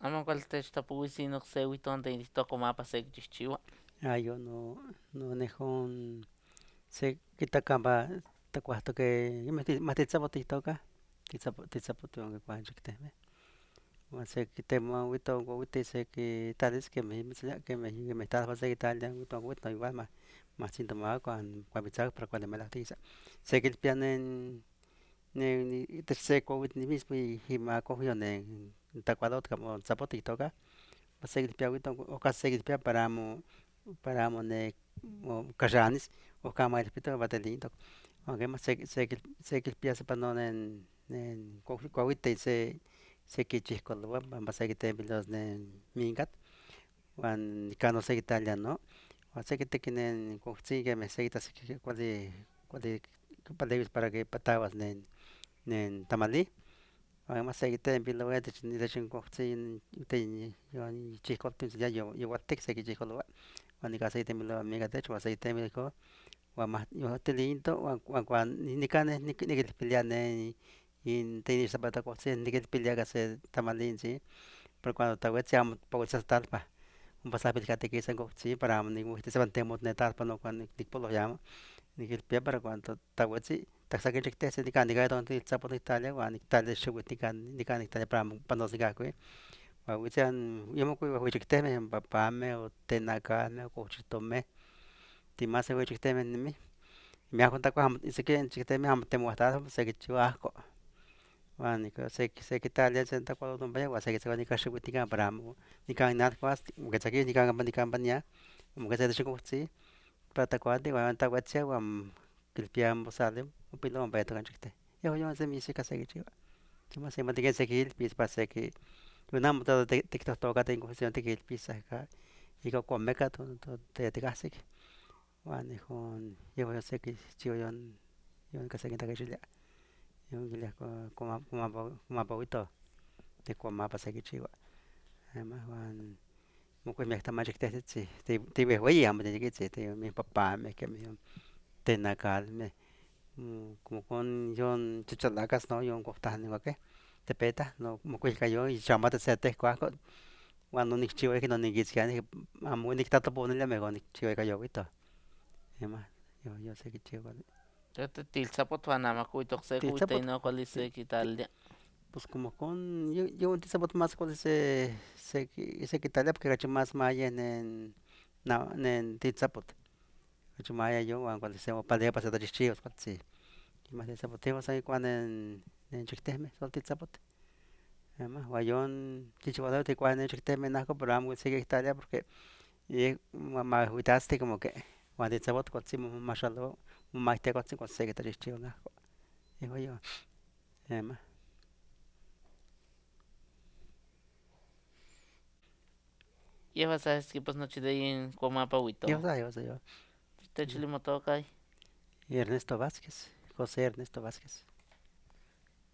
amo cual te tapuisi no se huiton te toco mapa se chichiwa. Yo no nejon se kitakamba takuato que matitzapo tiktoka titzapo tengo que kuan chikteme se kitemo wito witi se que tales que me estaba se Italia wito igual más síntoma cuan pizza para cuando me la tiza se que pianen ne te se ko wit ni mismo y ma cogió ne tacuado como zapo tiktoka se que pia wito o casi se que pia para mo ne o cajanis o kama el pito batelito aunque más se que piensa para no en cohuite se que chisco lo va se que te bilos ne mingat wan cano se italiano o se que te quieren consigue me se que cuál para que patabas nen tamali además se que te bilo ni de chin coxi te yo ni chisco ya yo watek se que chisco lo wan ka se te bilo amiga de hecho se te bilo Guama yo te lindo ni cane ni que pelear ne y te zapata cosa ni que pelear que hace tamalín sí pero cuando te ves ya por esas talpa un pasaje que se sí para ni que se mantemos ne talpa no cuando ni por lo llama ni que pie para cuando te ves sí te saque el te se ni can ni que donde está por Italia o ni tal de show ni can Italia para no se gaque o usan yo me cuido que te me papá me o te na me o cochito me ti más se ve que te me me ha contado con dice que en chiquite me han te muestra se que chivaco van que se que tal ya senta cuando no vaya se que se van a cacho que para ni can nada más que se que ni can baña como que se de chico sí para ta cuando van ta guache van que el pian sale un pilo un beto can chiquite yo se me dice que se que chiva cuma se me dice que el pis pasa que una moto de TikTok toca tengo cuestión de que el pis acá y que come que todo te casi van con yo sé que chivo yo que se que ta que yung gila ko kumabaw ito te kumapa sa kichiwa ama wan mo ko me está magic te ve güey am de que te mi papá me que me te nakal me como con yon chichalacas no yon ko ta ni que te peta no mo ko cayó y chama te se te kwa cuando ni chiwa que no ni gits que ni amo ni tato ponele me go ni chiwa cayó ito ama yo sé que chiwa Yo te tilsapo tu anama kuito se te kuito chapo no cual se quital. pues como con yo utilizo más con ese quitalia porque cacho más maya en na en titzapot cacho maya yo cuando se me palea para hacer chivos cuando sí y más de zapoteo ahí cuando en chichteme sol titzapot además guayón chichihuahua te cuando en chichteme naco pero amo ese quitalia porque y mamá huitaste como que cuando titzapot cuando sí más solo más te cuando sí cuando se que te chivos naco digo yo además Y vas a decir que pues noche de ahí en Cuamapa yo huito. sé yo Te chilimo toca. y Ernesto Vázquez José Ernesto Vázquez